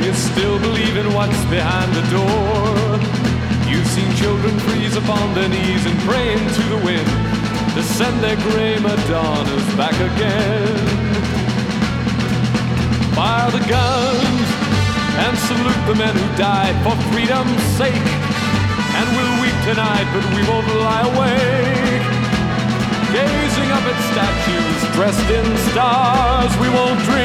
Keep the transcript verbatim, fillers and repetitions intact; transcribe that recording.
you still believe in what's behind the door. You've seen children freeze upon their knees and praying to the wind to send their gray Madonnas back again. Fire the guns and salute the men who died for freedom's sake. And we'll weep tonight, but we won't lie awake. Gazing up at statues dressed in stars, we won't dream